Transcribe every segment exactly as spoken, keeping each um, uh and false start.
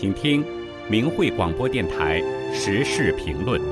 请听明慧广播电台时事评论。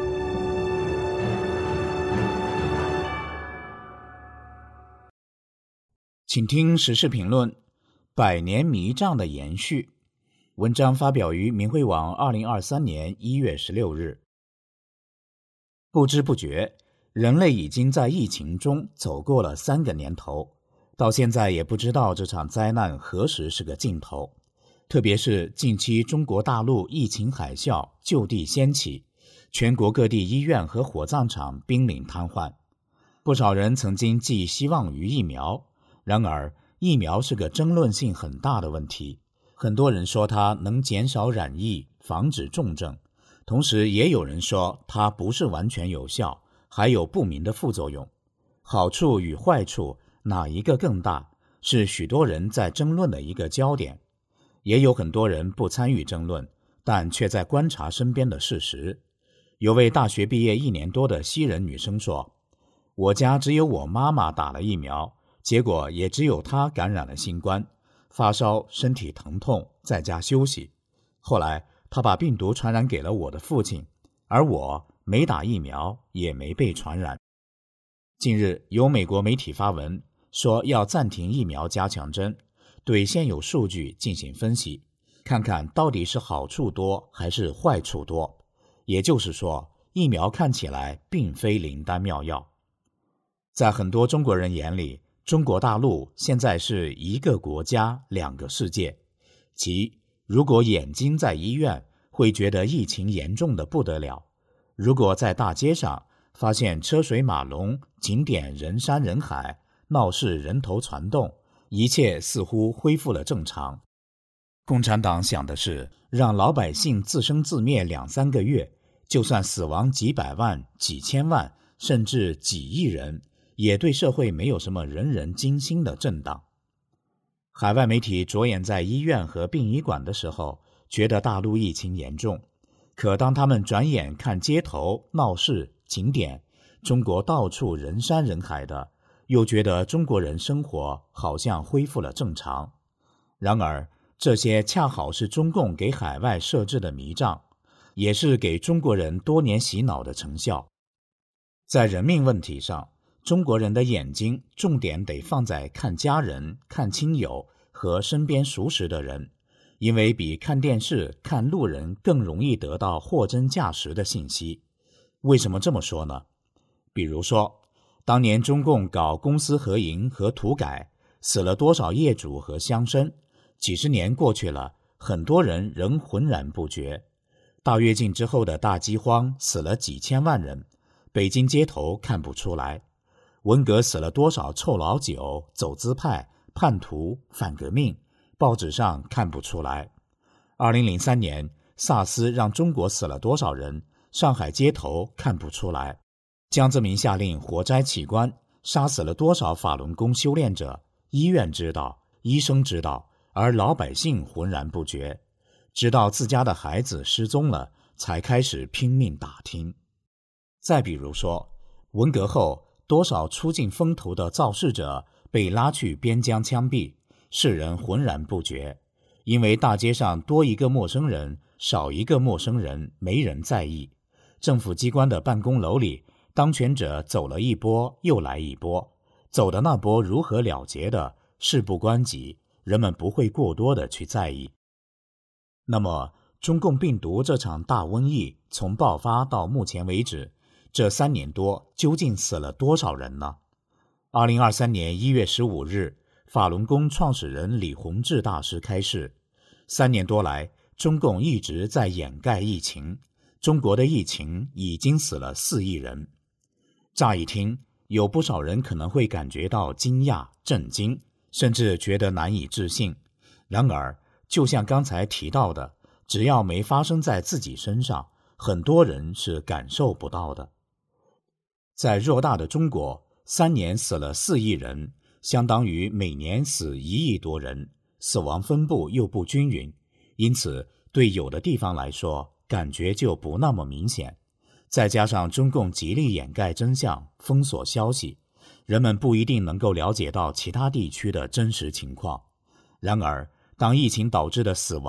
请听时事评论：百年迷障的延续。文章发表于明慧网二零二三年一月十六日。不知不觉，人类已经在疫情中走过了三个年头，到现在也不知道这场灾难何时是个尽头。特别是近期中国大陆疫情海啸就地掀起，全国各地医院和火葬场濒临瘫痪。不少人曾经寄希望于疫苗，然而疫苗是个争论性很大的问题。很多人说它能减少染疫，防止重症，同时也有人说它不是完全有效，还有不明的副作用。好处与坏处哪一个更大，是许多人在争论的一个焦点。也有很多人不参与争论，但却在观察身边的事实。有位大学毕业一年多的西人女生说，我家只有我妈妈打了疫苗，结果也只有她感染了新冠，发烧，身体疼痛，在家休息。后来她把病毒传染给了我的父亲，而我没打疫苗，也没被传染。近日有美国媒体发文说要暂停疫苗加强针，对现有数据进行分析，看看到底是好处多还是坏处多。也就是说，疫苗看起来并非灵丹妙药。在很多中国人眼里，中国大陆现在是一个国家两个世界。即如果眼睛在医院，会觉得疫情严重的不得了；如果在大街上发现车水马龙，景点人山人海，闹市人头攒动，一切似乎恢复了正常。共产党想的是让老百姓自生自灭两三个月，就算死亡几百万、几千万，甚至几亿人，也对社会没有什么人人惊心的震荡。海外媒体着眼在医院和殡仪馆的时候，觉得大陆疫情严重，可当他们转眼看街头、闹市、景点，中国到处人山人海的，又觉得中国人生活好像恢复了正常。然而，这些恰好是中共给海外设置的迷障，也是给中国人多年洗脑的成效。在人命问题上，中国人的眼睛重点得放在看家人、看亲友和身边熟识的人，因为比看电视、看路人更容易得到货真价实的信息。为什么这么说呢？比如说，当年中共搞公私合营和土改，死了多少业主和乡绅？几十年过去了，很多人仍浑然不觉。大跃进之后的大饥荒，死了几千万人，北京街头看不出来。文革死了多少臭老九、走资派、叛徒、反革命，报纸上看不出来。二零零三年 SARS 让中国死了多少人，上海街头看不出来。江泽民下令活摘器官，杀死了多少法轮功修炼者，医院知道，医生知道，而老百姓浑然不觉。直到自家的孩子失踪了，才开始拼命打听。再比如说，文革后多少出尽风头的造势者被拉去边疆枪毙，世人浑然不觉，因为大街上多一个陌生人，少一个陌生人，没人在意。政府机关的办公楼里，当权者走了一波又来一波，走的那波如何了结的，事不关己，人们不会过多的去在意。那么，中共病毒这场大瘟疫从爆发到目前为止，这三年多究竟死了多少人呢？二零二三年一月十五日，法轮功创始人李洪志大师开示，三年多来，中共一直在掩盖疫情，中国的疫情已经死了四亿人。乍一听，有不少人可能会感觉到惊讶、震惊，甚至觉得难以置信。然而，就像刚才提到的，只要没发生在自己身上，很多人是感受不到的。在偌大的中国，三年死了四亿人，相当于每年死一亿多人，死亡分布又不均匀，因此对有的地方来说，感觉就不那么明显。再加上中共极力掩盖真相，封锁消息，人们不一定能够了解到其他地区的真实情况。然而，当疫情导致的死亡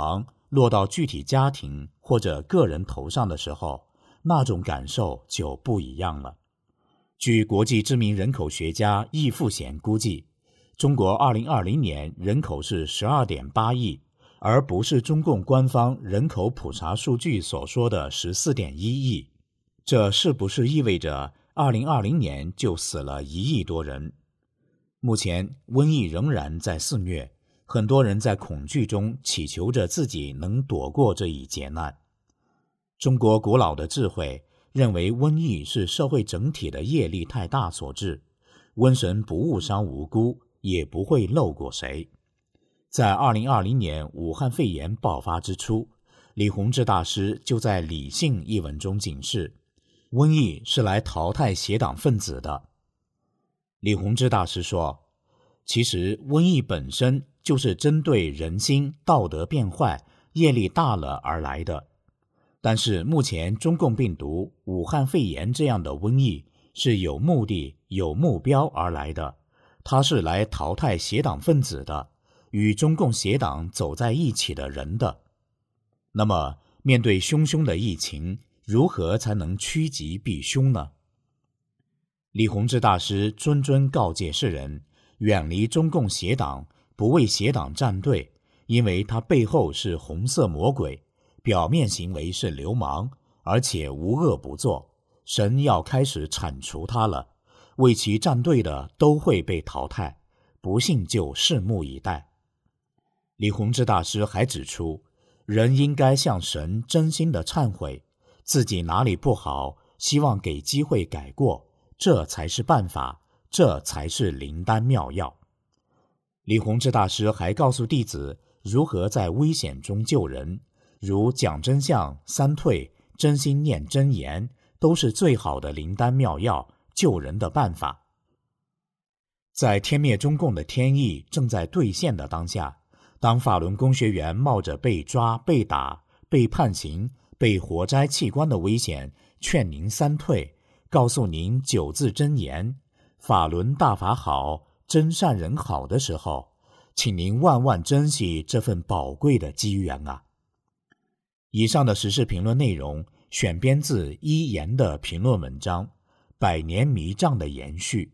落到具体家庭或者个人头上的时候，那种感受就不一样了。据国际知名人口学家易富贤估计，中国二零二零年人口是 十二点八亿，而不是中共官方人口普查数据所说的 十四点一亿。这是不是意味着二零二零年就死了一亿多人？目前瘟疫仍然在肆虐，很多人在恐惧中祈求着自己能躲过这一劫难。中国古老的智慧认为瘟疫是社会整体的业力太大所致，瘟神不误伤无辜，也不会漏过谁。在二零二零年武汉肺炎爆发之初，李洪志大师就在《理性》一文中警示，瘟疫是来淘汰邪党分子的。李洪志大师说，其实瘟疫本身就是针对人心道德变坏、业力大了而来的。但是目前中共病毒、武汉肺炎这样的瘟疫是有目的、有目标而来的，它是来淘汰邪党分子的，与中共邪党走在一起的人的。那么面对汹汹的疫情，如何才能趋吉避凶呢？李洪志大师谆谆告诫世人，远离中共邪党，不为邪党站队，因为他背后是红色魔鬼，表面行为是流氓，而且无恶不作，神要开始铲除他了，为其站队的都会被淘汰，不信就拭目以待。李洪志大师还指出，人应该向神真心的忏悔，自己哪里不好，希望给机会改过，这才是办法，这才是灵丹妙药。李洪志大师还告诉弟子如何在危险中救人，如讲真相、三退、真心念真言，都是最好的灵丹妙药，救人的办法。在天灭中共的天意正在兑现的当下，当法轮功学员冒着被抓、被打、被判刑、被活摘器官的危险，劝您三退，告诉您九字真言，法轮大法好，真善人好的时候，请您万万珍惜这份宝贵的机缘啊！以上的时事评论内容选编自一言的评论文章《百年迷障的延续》。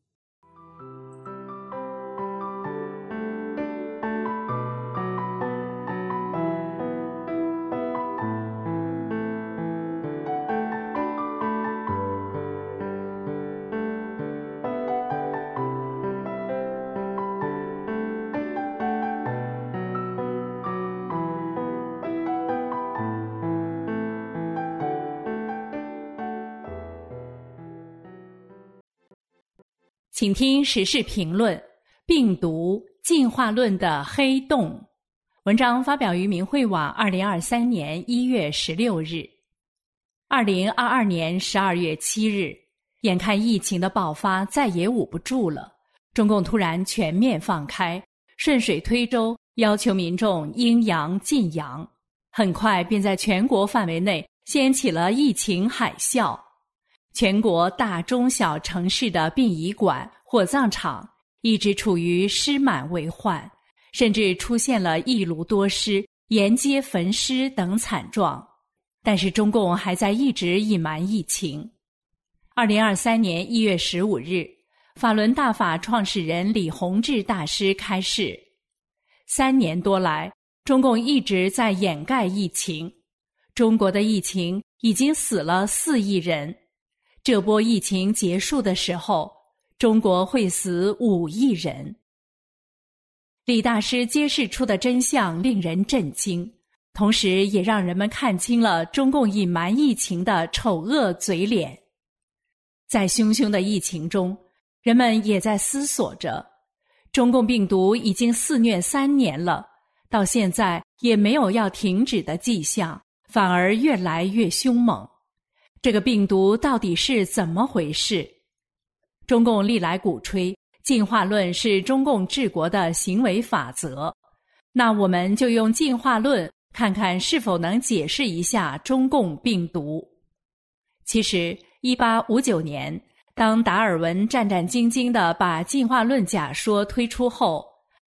请听时事评论：病毒进化论的黑洞。文章发表于明慧网二零二三年一月十六日。二零二二年十二月七日，眼看疫情的爆发再也捂不住了，中共突然全面放开，顺水推舟，要求民众应阳尽阳，很快便在全国范围内掀起了疫情海啸。全国大中小城市的殡仪馆、火葬场一直处于尸满为患，甚至出现了一炉多尸、沿街焚尸等惨状。但是中共还在一直隐瞒疫情。二零二三年一月十五日，法轮大法创始人李洪志大师开示：三年多来，中共一直在掩盖疫情，中国的疫情已经死了四亿人。这波疫情结束的时候，中国会死五亿人。李大师揭示出的真相令人震惊，同时也让人们看清了中共隐瞒疫情的丑恶嘴脸。在汹汹的疫情中，人们也在思索着，中共病毒已经肆虐三年了，到现在也没有要停止的迹象，反而越来越凶猛。这个病毒到底是怎么回事？中共历来鼓吹进化论是中共治国的行为法则，那我们就用进化论看看是否能解释一下中共病毒。其实一八五九年，当达尔文战战兢兢地把进化论假说推出后，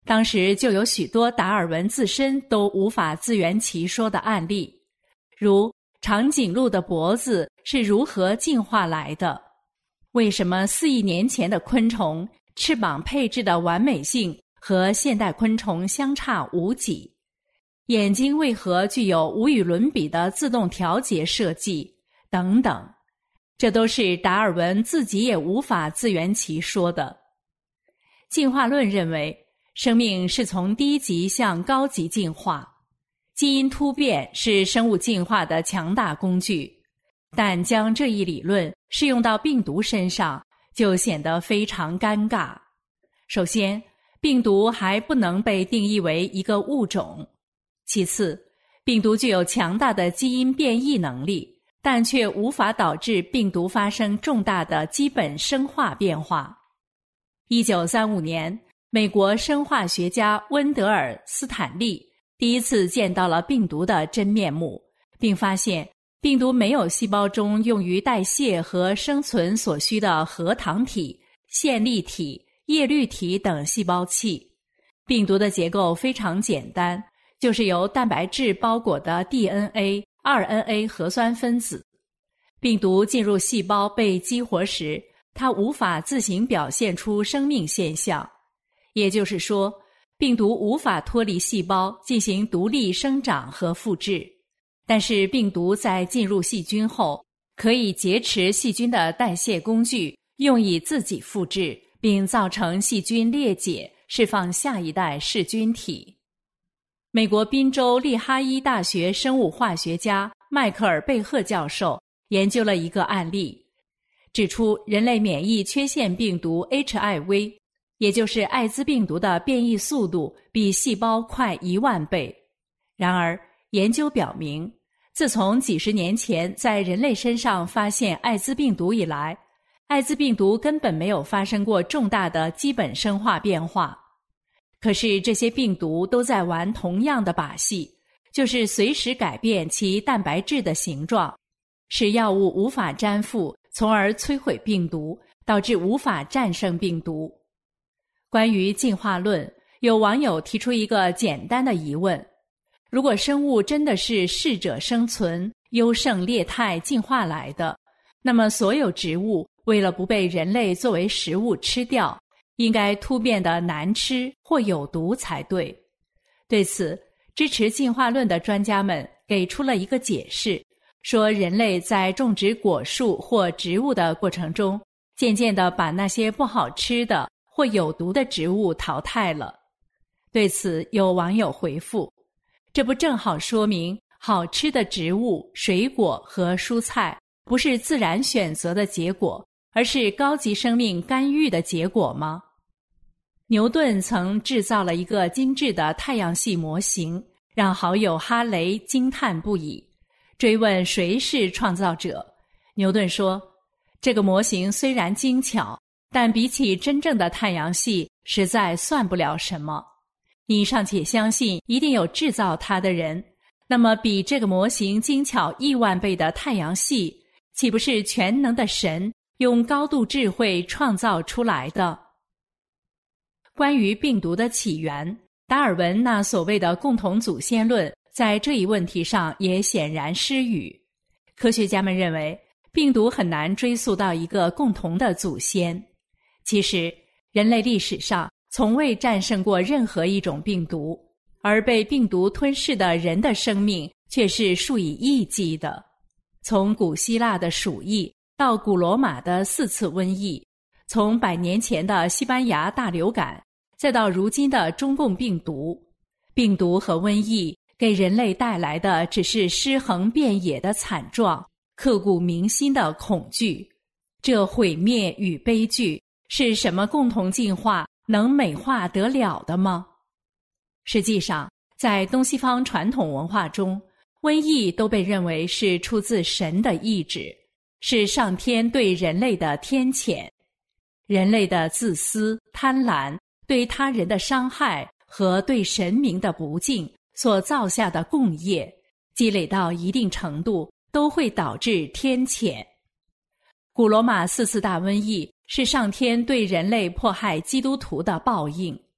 当时就有许多达尔文自身都无法自圆其说的案例，如长颈鹿的脖子是如何进化来的？为什么四亿年前的昆虫翅膀配置的完美性和现代昆虫相差无几？眼睛为何具有无与伦比的自动调节设计？等等，这都是达尔文自己也无法自圆其说的。进化论认为，生命是从低级向高级进化，基因突变是生物进化的强大工具，但将这一理论适用到病毒身上，就显得非常尴尬。首先，病毒还不能被定义为一个物种；其次，病毒具有强大的基因变异能力，但却无法导致病毒发生重大的基本生化变化。一九三五年，美国生化学家温德尔·斯坦利第一次见到了病毒的真面目，并发现病毒没有细胞中用于代谢和生存所需的核糖体、线粒体、叶绿体等细胞器。病毒的结构非常简单，就是由蛋白质包裹的 D N A、R N A 核酸分子。病毒进入细胞被激活时，它无法自行表现出生命现象。也就是说，病毒无法脱离细胞进行独立生长和复制，但是病毒在进入细菌后，可以劫持细菌的代谢工具，用以自己复制，并造成细菌裂解，释放下一代噬菌体。美国宾州利哈伊大学生物化学家迈克尔·贝赫教授研究了一个案例，指出人类免疫缺陷病毒 H I V，也就是艾滋病毒的变异速度比细胞快一万倍。然而，研究表明，自从几十年前在人类身上发现艾滋病毒以来，艾滋病毒根本没有发生过重大的基本生化变化。可是这些病毒都在玩同样的把戏，就是随时改变其蛋白质的形状，使药物无法粘附，从而摧毁病毒，导致无法战胜病毒。关于进化论，有网友提出一个简单的疑问：如果生物真的是适者生存、优胜劣汰进化来的，那么所有植物为了不被人类作为食物吃掉，应该突变得难吃或有毒才对。对此，支持进化论的专家们给出了一个解释，说人类在种植果树或植物的过程中，渐渐地把那些不好吃的或有毒的植物淘汰了。对此，有网友回复：这不正好说明好吃的植物、水果和蔬菜不是自然选择的结果，而是高级生命干预的结果吗？牛顿曾制造了一个精致的太阳系模型，让好友哈雷惊叹不已。追问谁是创造者，牛顿说，这个模型虽然精巧，但比起真正的太阳系，实在算不了什么。你尚且相信一定有制造它的人，那么比这个模型精巧亿万倍的太阳系，岂不是全能的神用高度智慧创造出来的？关于病毒的起源，达尔文那所谓的共同祖先论在这一问题上也显然失语。科学家们认为，病毒很难追溯到一个共同的祖先。其实，人类历史上从未战胜过任何一种病毒，而被病毒吞噬的人的生命却是数以亿计的。从古希腊的鼠疫到古罗马的四次瘟疫，从百年前的西班牙大流感，再到如今的中共病毒，病毒和瘟疫给人类带来的只是尸横遍野的惨状，刻骨铭心的恐惧。这毁灭与悲剧，是什么共同进化能美化得了的吗？实际上，在东西方传统文化中，瘟疫都被认为是出自神的意志，是上天对人类的天谴。人类的自私、贪婪、对他人的伤害和对神明的不敬所造下的共业，积累到一定程度，都会导致天谴。古罗马四次大瘟疫是上天对人类迫害基督徒的报应。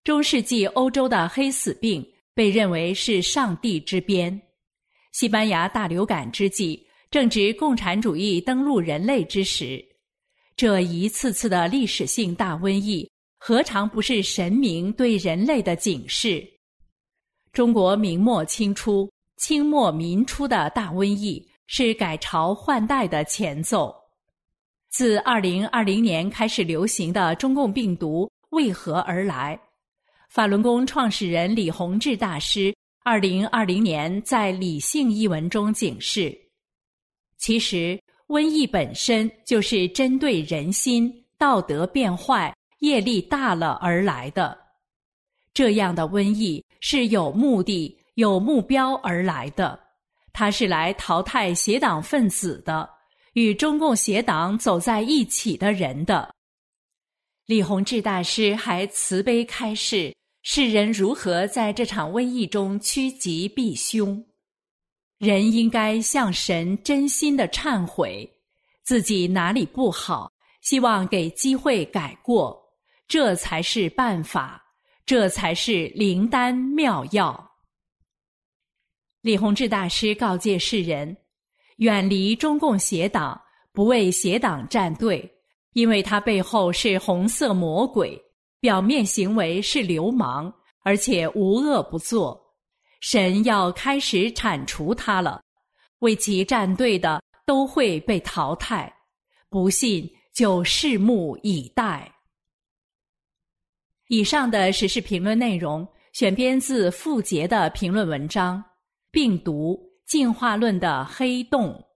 中世纪欧洲的黑死病被认为是上帝之鞭。西班牙大流感之际，正值共产主义登陆人类之时，这一次次的历史性大瘟疫，何尝不是神明对人类的警示？中国明末清初、清末民初的大瘟疫是改朝换代的前奏。自二零二零年开始流行的中共病毒为何而来？法轮功创始人李洪志大师二零二零年在《理性》一文中警示，其实瘟疫本身就是针对人心道德变坏、业力大了而来的。这样的瘟疫是有目的、有目标而来的，它是来淘汰邪党分子的，与中共邪党走在一起的人的。李洪志大师还慈悲开示世人如何在这场瘟疫中趋吉避凶。人应该向神真心的忏悔，自己哪里不好，希望给机会改过，这才是办法，这才是灵丹妙药。李洪志大师告诫世人，远离中共邪党，不为邪党站队，因为他背后是红色魔鬼，表面行为是流氓，而且无恶不作。神要开始铲除他了，为其站队的都会被淘汰，不信就拭目以待。以上的时事评论内容选编自傅杰的评论文章《病毒进化论的黑洞》。